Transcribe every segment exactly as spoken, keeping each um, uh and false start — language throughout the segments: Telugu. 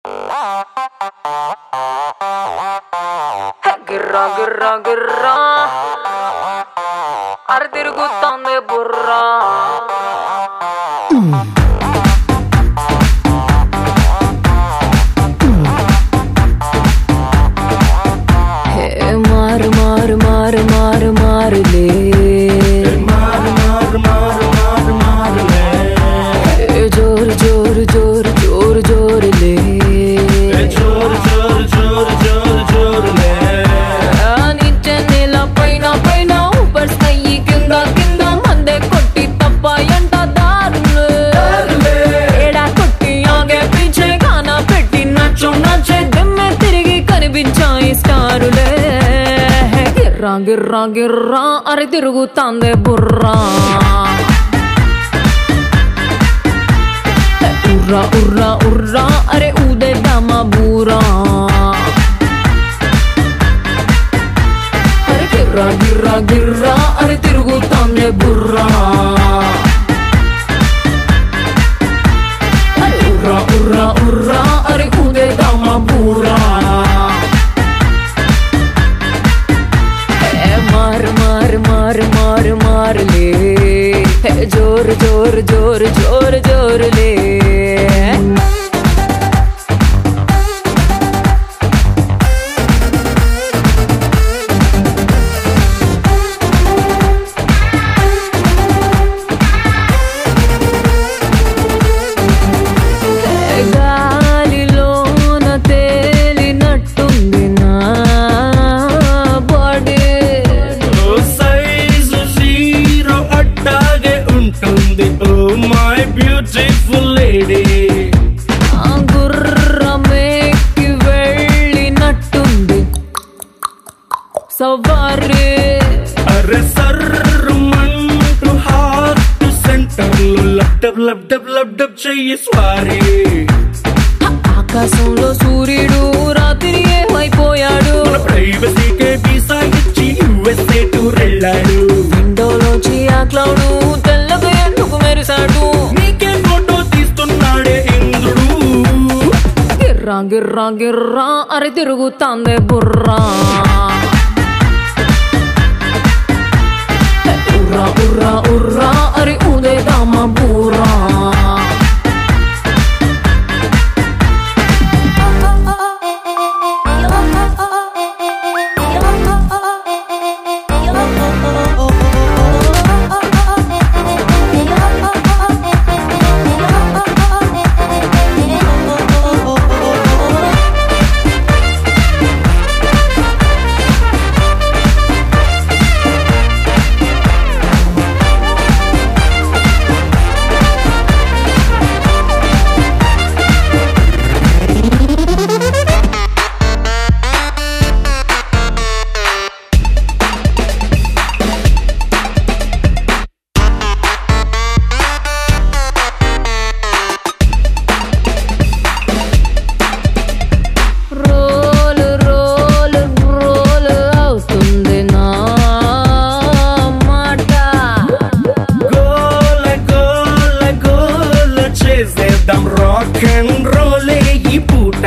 గిర్రా గిర్రా గిర్రా అర తిరుగుతోంది బుర్రా. మారు మారు మారు మారు మారులే మారు మారు మారు మారు మారులే జోరు జోరు జోరు జోరు జోరులే జోరు జోరు జోరు జోరు జోరులే నిత్య నేల పైన పైన ఊపర్ స్కై కింద కింద మందే కొట్టి తప్ప ఎంట దారులే ఏడా కొట్టి ఆగే పీచే గానా పెట్టి నచ్చో నచ్చే దమ్మె తిరిగి కనిపించాయి స్టారులే. గిర్రా గిర్రా గిర్రా అరే తిరుగుతాందే బుర్రా. ఉర్రా ఉర్రా ఉర్రా అరే ఊదేద్దామా బూరా. అరే గిర్రా గిర్రా గిర్రా అరే తిరుగుతాందే బుర్రా. అరే ఉర్రా ఉర్రా ఉర్రా అరే ఊదేద్దామా బూరా. మారు మారు మారు మారు మారులే జోరు జోరు జోరు జోరు జోరులే. గాలిలోన తేలినట్టుంది నా బాడీ. సైజు జీరో అట్టాగే ఉంటుంది ఓ మై బ్యూటిఫుల్ లేడీ. గుర్రమేకి వెళ్ళినట్టుంది సవారీ. అరే సర్రమంటూ హార్ట్ సెంటర్లో లబ్డబ్ లబ్డబ్ లబ్డబ్ చెయ్యి స్వారీ. ఆకాశంలో సూర్యుడు రాత్రి ఏమైపోయాడు. మన ప్రైవసీకే వీసా ఇచ్చి యుఎస్ఏ టూర్ వెళ్ళాడు. విండోలోంచి ఆ క్లౌడ్ తెల్లగా ఎందుకు మెరిసాడు. నీకే ఫోటో తీస్తున్నాడే ఇంద్రుడు. గిర్రా గిర్రా గిర్రా అరే తిరుగుతాందే బుర్రా. ఉర్రా ఉర్రా ఉర్రా అరే ఊదేద్దామా బూరా. రాక్ అండ్ రోలే ఈ పూట.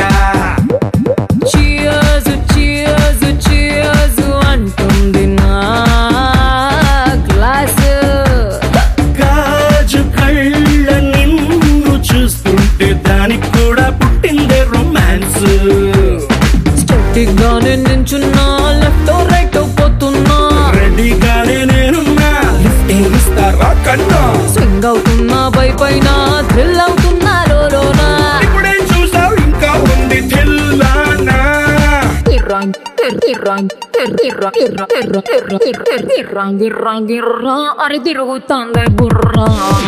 చియర్స్ చియర్స్ చియర్స్ అంటుంది నా గ్లాస్. గాజు కళ్ళ నిన్ను చూస్తుంటే దానికి కూడా పుట్టిందే రొమాన్స్. స్టాటిక్ గానే నించున్నా లెఫ్ట్ రైట్ పోతున్నా. రెడీగానే నేనున్నా లిఫ్ట్ ఇస్తారా కన్నా. స్వింగ్ అవుతున్నా పై పైన థ్రిల్ అవుతున్నా లోనా. ఇప్పుడే చూసావు ఇంకా ఉంది థిల్లానా. గిర్రా గిర్రా గిర్రా గిర్రా గిర్రా గిర్రా గిర్రా గిర్రా అరే తిరుగుతాందే బుర్రా.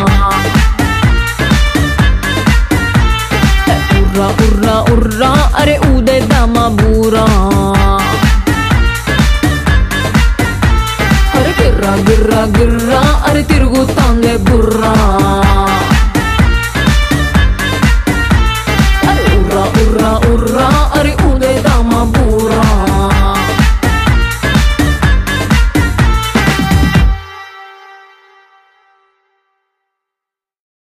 ఉర్రా ఉర్రా ఉర్రా అరే ఊదేద్దామా బూరా. అరే గిర్రా గిర్రా గిర్రా